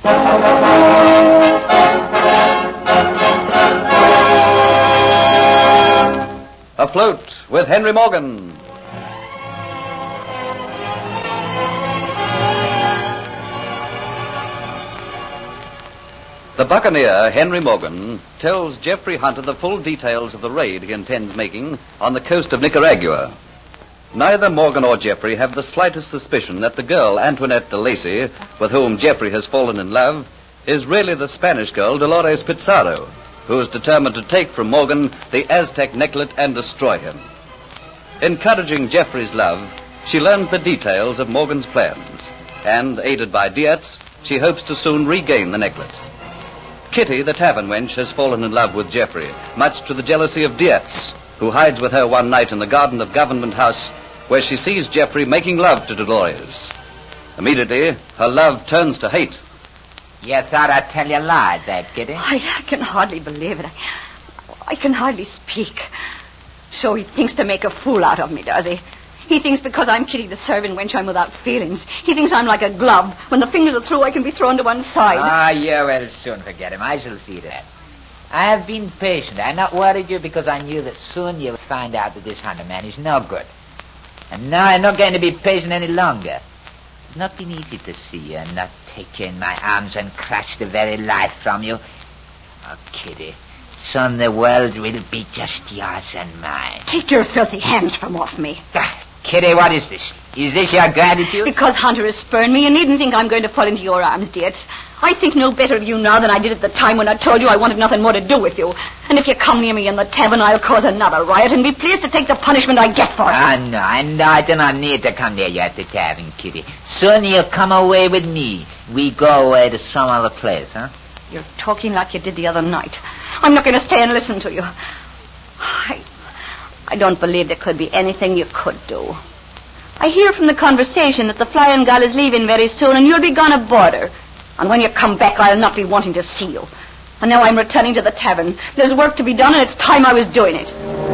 Afloat with Henry Morgan. The buccaneer, Henry Morgan, tells Jeffrey Hunter the full details of the raid he intends making on the coast of Nicaragua. Neither Morgan or Jeffrey have the slightest suspicion that the girl, Antoinette de Lacy, with whom Jeffrey has fallen in love, is really the Spanish girl, Dolores Pizarro, who is determined to take from Morgan the Aztec necklet and destroy him. Encouraging Jeffrey's love, she learns the details of Morgan's plans, and, aided by Dietz, she hopes to soon regain the necklet. Kitty, the tavern wench, has fallen in love with Jeffrey, much to the jealousy of Dietz, who hides with her one night in the garden of Government House, where she sees Jeffrey making love to Dolores. Immediately, her love turns to hate. You thought I'd tell you lies, Kitty? I can hardly believe it. I can hardly speak. So he thinks to make a fool out of me, does he? He thinks because I'm Kitty the servant wench, I'm without feelings. He thinks I'm like a glove. When the fingers are through, I can be thrown to one side. You will soon forget him. I shall see that. I have been patient. I not worried you because I knew that soon you would find out that this Hunter man is no good. And now I'm not going to be patient any longer. It's not been easy to see you and not take you in my arms and crush the very life from you. Oh, Kitty, soon the world will be just yours and mine. Take your filthy hands from off me. Kitty, what is this? Is this your gratitude? Because Hunter has spurned me, you needn't think I'm going to fall into your arms, Dietz. I think no better of you now than I did at the time when I told you I wanted nothing more to do with you. And if you come near me in the tavern, I'll cause another riot and be pleased to take the punishment I get for it. No, I do not need to come near you at the tavern, Kitty. Soon you'll come away with me. We go away to some other place, huh? You're talking like you did the other night. I'm not going to stay and listen to you. I don't believe there could be anything you could do. I hear from the conversation that the Flying Gull is leaving very soon and you'll be gone aboard her. And when you come back, I'll not be wanting to see you. And now I'm returning to the tavern. There's work to be done and it's time I was doing it.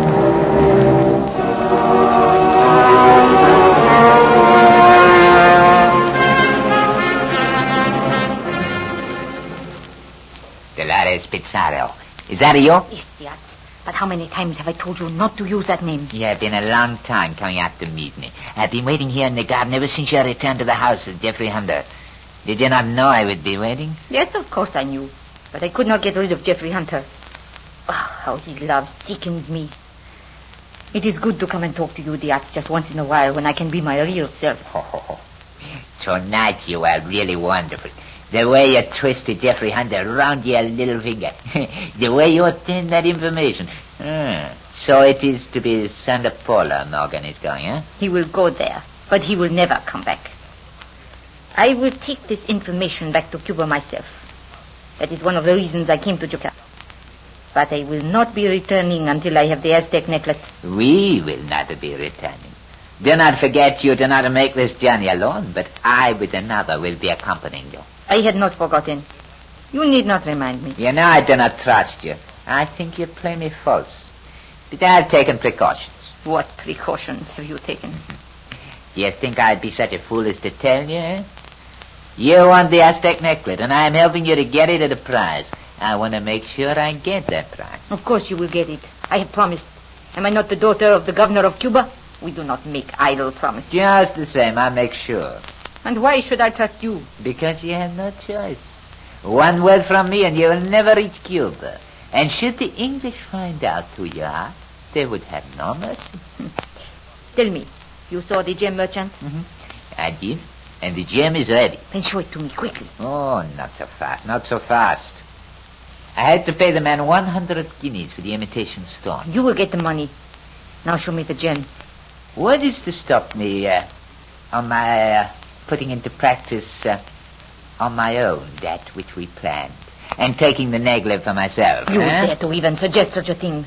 Dolores Pizarro. Is that you? Yes, Dietz. But how many times have I told you not to use that name? You have been a long time coming out to meet me. I've been waiting here in the garden ever since you returned to the house of Jeffrey Hunter. Did you not know I would be waiting? Yes, of course I knew. But I could not get rid of Jeffrey Hunter. Oh, how he loves, sickens me. It is good to come and talk to you, Dietz, just once in a while when I can be my real self. Tonight you are really wonderful. The way you twisted Jeffrey Hunter around your little finger. The way you obtained that information. So it is to be Santa Paula Morgan is going, huh? He will go there, but he will never come back. I will take this information back to Cuba myself. That is one of the reasons I came to Japan. But I will not be returning until I have the Aztec necklet. We will not be returning. Do not forget you do not make this journey alone, but I with another will be accompanying you. I had not forgotten. You need not remind me. You know I do not trust you. I think you play me false. But I have taken precautions. What precautions have you taken? Do you think I'd be such a fool as to tell you, eh? You want the Aztec necklet, and I am helping you to get it at a price. I want to make sure I get that price. Of course you will get it. I have promised. Am I not the daughter of the governor of Cuba? We do not make idle promises. Just the same, I make sure. And why should I trust you? Because you have no choice. One word from me and you will never reach Cuba. And should the English find out who you are, they would have no mercy. Tell me, you saw the gem merchant? Mm-hmm. I did. And the gem is ready. Then show it to me quickly. Oh, not so fast, not so fast. I had to pay the man 100 guineas for the imitation stone. You will get the money. Now show me the gem. What is to stop me on my putting into practice on my own that which we planned and taking the necklet for myself? You dare to even suggest such a thing.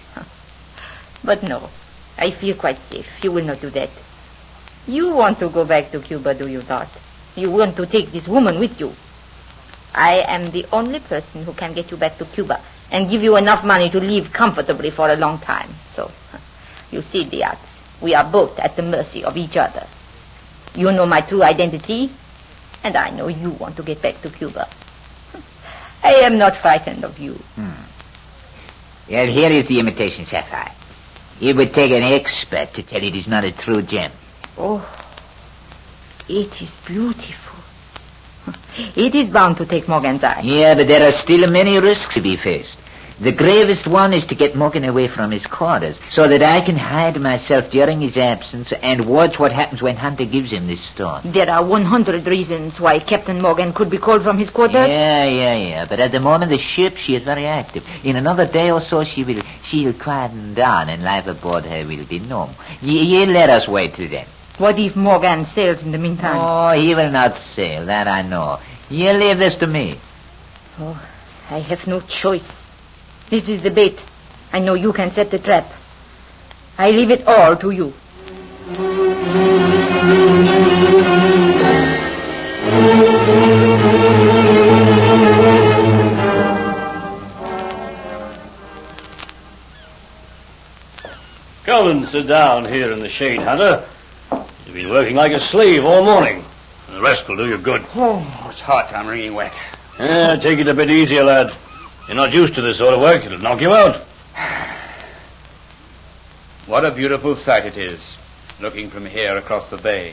But no, I feel quite safe. You will not do that. You want to go back to Cuba, do you not? You want to take this woman with you. I am the only person who can get you back to Cuba and give you enough money to live comfortably for a long time. So, you see, Dietz, we are both at the mercy of each other. You know my true identity. And I know you want to get back to Cuba. I am not frightened of you. Well, here is the imitation sapphire. It would take an expert to tell it is not a true gem. Oh, it is beautiful. It is bound to take Morgan's eye. Yeah, but there are still many risks to be faced. The gravest one is to get Morgan away from his quarters so that I can hide myself during his absence and watch what happens when Hunter gives him this stone. There are 100 reasons why Captain Morgan could be called from his quarters. Yeah. But at the moment, the ship, she is very active. In another day or so, she'll quieten down and life aboard her will be normal. You let us wait till then. What if Morgan sails in the meantime? Oh, he will not sail, that I know. You leave this to me. Oh, I have no choice. This is the bait. I know you can set the trap. I leave it all to you. Come and sit down here in the shade, Hunter. You've been working like a slave all morning. The rest will do you good. Oh, it's hot. I'm wringing wet. Yeah, take it a bit easier, lad. You're not used to this sort of work. It'll knock you out. What a beautiful sight it is, looking from here across the bay.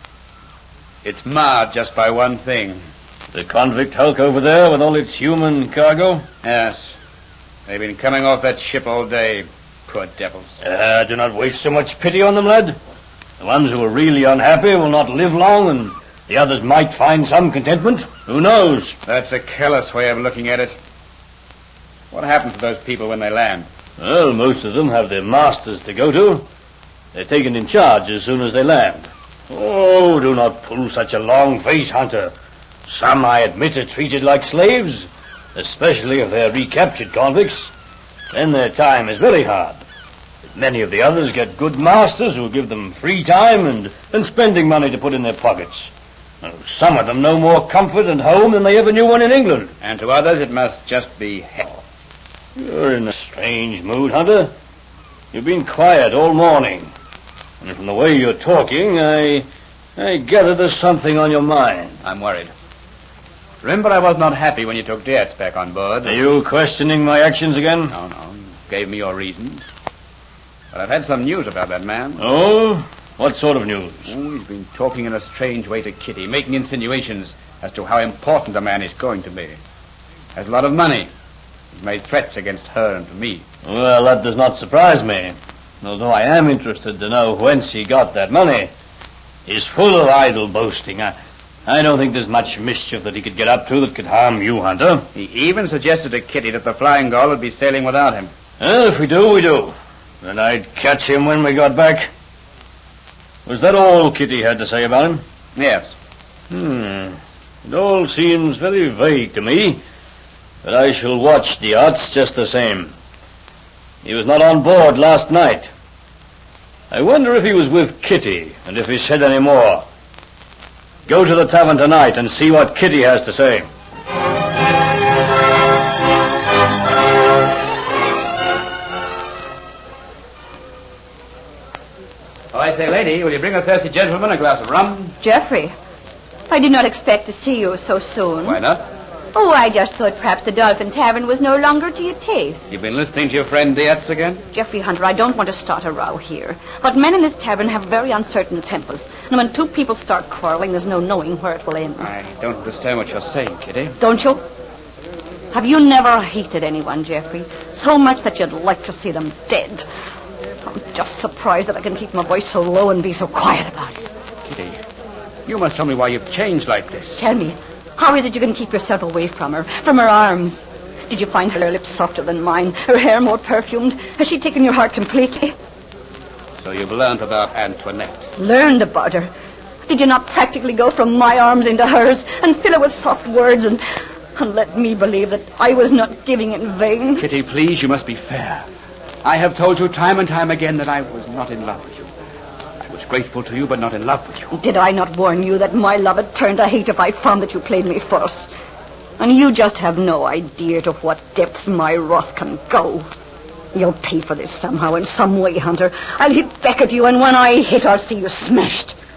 It's marred just by one thing. The convict hulk over there with all its human cargo? Yes. They've been coming off that ship all day. Poor devils. Do not waste so much pity on them, lad. The ones who are really unhappy will not live long, and the others might find some contentment. Who knows? That's a careless way of looking at it. What happens to those people when they land? Well, most of them have their masters to go to. They're taken in charge as soon as they land. Oh, do not pull such a long face, Hunter. Some, I admit, are treated like slaves, especially if they're recaptured convicts. Then their time is very hard. But many of the others get good masters who give them free time and spending money to put in their pockets. Some of them know more comfort and home than they ever knew one in England. And to others it must just be hell. You're in a strange mood, Hunter. You've been quiet all morning. And from the way you're talking, I gather there's something on your mind. I'm worried. Remember, I was not happy when you took Dietz back on board. Are you questioning my actions again? No. You gave me your reasons. But I've had some news about that man. Oh? What sort of news? Oh, he's been talking in a strange way to Kitty, making insinuations as to how important a man is going to be. Has a lot of money. He's made threats against her and to me. Well, that does not surprise me. Although I am interested to know whence he got that money. He's full of idle boasting. I don't think there's much mischief that he could get up to that could harm you, Hunter. He even suggested to Kitty that the Flying Gull would be sailing without him. Well, if we do, we do. Then I'd catch him when we got back. Was that all Kitty had to say about him? Yes. It all seems very vague to me. But I shall watch the odds just the same. He was not on board last night. I wonder if he was with Kitty, and if he said any more. Go to the tavern tonight and see what Kitty has to say. Oh, I say, lady, will you bring a thirsty gentleman a glass of rum? Geoffrey, I did not expect to see you so soon. Why not? Oh, I just thought perhaps the Dolphin Tavern was no longer to your taste. You've been listening to your friend Dietz again? Geoffrey Hunter, I don't want to start a row here. But men in this tavern have very uncertain tempers. And when two people start quarreling, there's no knowing where it will end. I don't understand what you're saying, Kitty. Don't you? Have you never hated anyone, Geoffrey? So much that you'd like to see them dead. I'm just surprised that I can keep my voice so low and be so quiet about it. Kitty, you must tell me why you've changed like this. Tell me, how is it you can keep yourself away from her arms? Did you find her lips softer than mine, her hair more perfumed? Has she taken your heart completely? So you've learned about Antoinette. Learned about her? Did you not practically go from my arms into hers and fill her with soft words and let me believe that I was not giving in vain? Kitty, please, you must be fair. I have told you time and time again that I was not in love with you. I was grateful to you, but not in love with you. Did I not warn you that my love had turned to hate if I found that you played me false? And you just have no idea to what depths my wrath can go. You'll pay for this somehow, in some way, Hunter. I'll hit back at you, and when I hit, I'll see you smashed.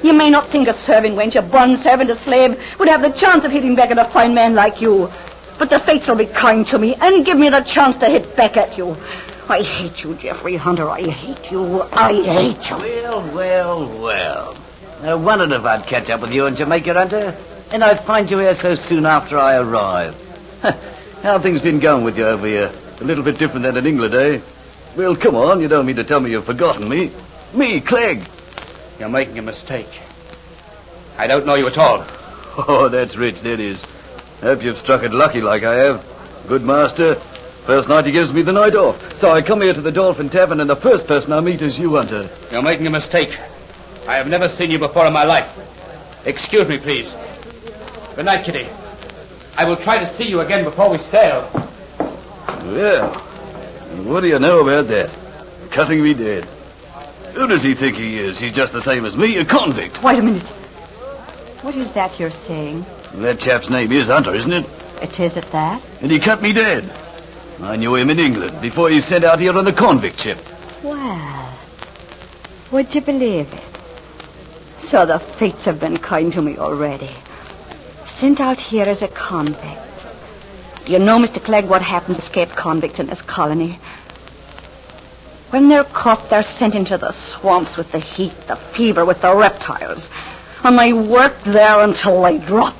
You may not think a serving wench, a bond servant, a slave, would have the chance of hitting back at a fine man like you. But the fates will be kind to me and give me the chance to hit back at you. I hate you, Geoffrey Hunter. I hate you. I hate you. Well. No wonder if I'd catch up with you in Jamaica, Hunter. And I'd find you here so soon after I arrive. How have things been going with you over here? A little bit different than in England, eh? Well, come on. You don't mean to tell me you've forgotten me. Me, Clegg. You're making a mistake. I don't know you at all. Oh, that's rich, that is. Hope you've struck it lucky like I have. Good master. First night he gives me the night off. So I come here to the Dolphin Tavern, and the first person I meet is you, Hunter. You're making a mistake. I have never seen you before in my life. Excuse me, please. Good night, Kitty. I will try to see you again before we sail. Well, what do you know about that? Cutting me dead. Who does he think he is? He's just the same as me, a convict. Wait a minute. What is that you're saying? That chap's name is Hunter, isn't it? It is at that? And he cut me dead. I knew him in England before he was sent out here on the convict ship. Well, would you believe it? So the fates have been kind to me already. Sent out here as a convict. Do you know, Mr. Clegg, what happens to escaped convicts in this colony? When they're caught, they're sent into the swamps with the heat, the fever, with the reptiles. And they work there until they drop.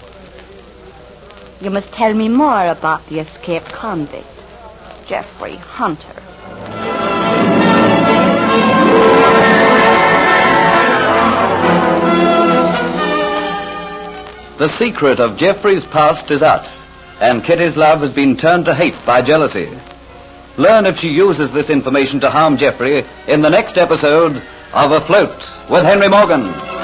You must tell me more about the escaped convict, Geoffrey Hunter. The secret of Geoffrey's past is out, and Kitty's love has been turned to hate by jealousy. Learn if she uses this information to harm Geoffrey in the next episode of Afloat with Henry Morgan.